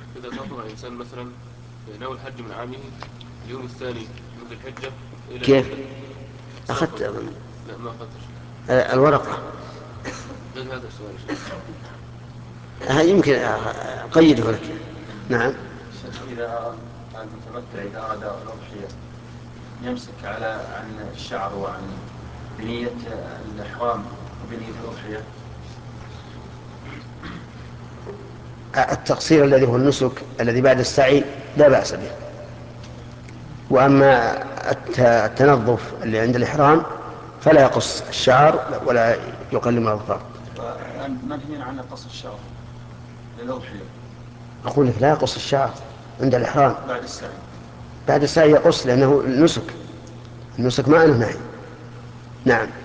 إذا سافر الإنسان مثلا نوى الحج من عامه اليوم الثاني من ذي الحجة إلى كيف؟ جدة. أخذت سافر. لا ما أخذت شيء. الورقة. غير هذا السؤال يا شيخ. يمكن أقيده لك. نعم. شيخ إذا المتمتع إذا أراد الأضحية يمسك عن الشعر وعن بنية الإحرام وبنية الأضحية. التقصير الذي هو النسك الذي بعد السعي لا بأس به. وأما التنظف اللي عند الإحرام فلا يقص الشعر ولا يقلم الأظفار. منهي عن قص الشعر للأضحية. أقول لك لا يقص الشعر عند الإحرام. بعد السعي. بعد السعي يقص لأنه النسك ما أنه نهي. نعم.